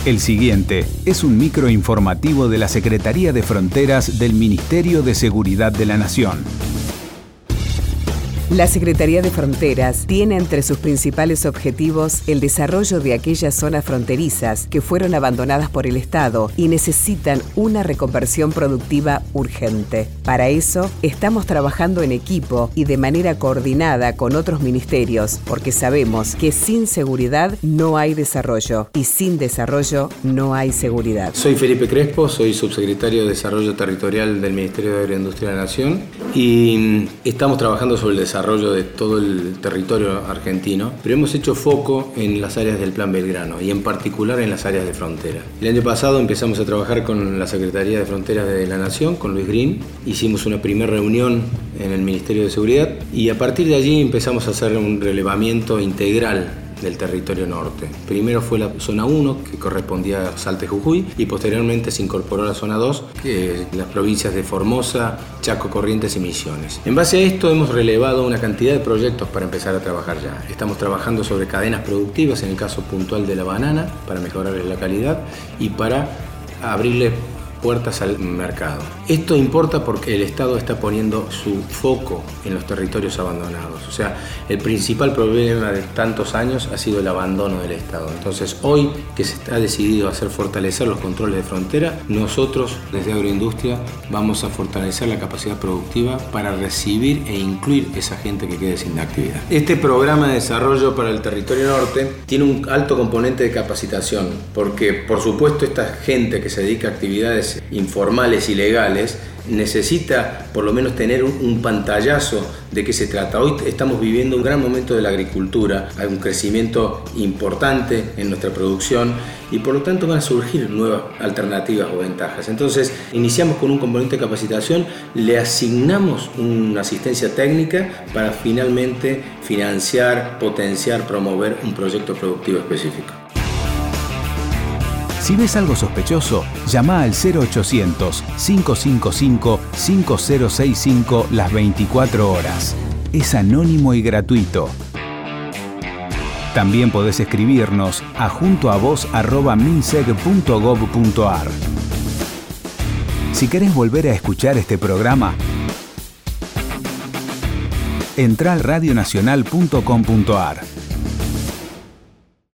El siguiente es un microinformativo de la Secretaría de Fronteras del Ministerio de Seguridad de la Nación. La Secretaría de Fronteras tiene entre sus principales objetivos el desarrollo de aquellas zonas fronterizas que fueron abandonadas por el Estado y necesitan una reconversión productiva urgente. Para eso, estamos trabajando en equipo y de manera coordinada con otros ministerios, porque sabemos que sin seguridad no hay desarrollo y sin desarrollo no hay seguridad. Soy Felipe Crespo, soy subsecretario de Desarrollo Territorial del Ministerio de Agroindustria de la Nación y estamos trabajando sobre el desarrollo de todo el territorio argentino, pero hemos hecho foco en las áreas del Plan Belgrano y en particular en las áreas de frontera. El año pasado empezamos a trabajar con la Secretaría de Fronteras de la Nación, con Luis Green, hicimos una primera reunión en el Ministerio de Seguridad y a partir de allí empezamos a hacer un relevamiento integral del territorio norte. Primero fue la zona 1, que correspondía a Salta y Jujuy, y posteriormente se incorporó la zona 2, que es las provincias de Formosa, Chaco, Corrientes y Misiones. En base a esto hemos relevado una cantidad de proyectos para empezar a trabajar ya. Estamos trabajando sobre cadenas productivas, en el caso puntual de la banana, para mejorarle la calidad y para abrirle puertas al mercado. Esto importa porque el Estado está poniendo su foco en los territorios abandonados. O sea, el principal problema de tantos años ha sido el abandono del Estado. Entonces, hoy que se ha decidido hacer fortalecer los controles de frontera, nosotros desde Agroindustria vamos a fortalecer la capacidad productiva para recibir e incluir esa gente que quede sin actividad. Este programa de desarrollo para el territorio norte tiene un alto componente de capacitación, porque por supuesto esta gente que se dedica a actividades informales y legales necesita por lo menos tener un pantallazo de qué se trata. Hoy estamos viviendo un gran momento de la agricultura, hay un crecimiento importante en nuestra producción y por lo tanto van a surgir nuevas alternativas o ventajas. Entonces iniciamos con un componente de capacitación, le asignamos una asistencia técnica para finalmente financiar, potenciar, promover un proyecto productivo específico. Si ves algo sospechoso, llama al 0800-555-5065 las 24 horas. Es anónimo y gratuito. También podés escribirnos a juntoavos@minseg.gov.ar. Si querés volver a escuchar este programa, entrá al radionacional.com.ar.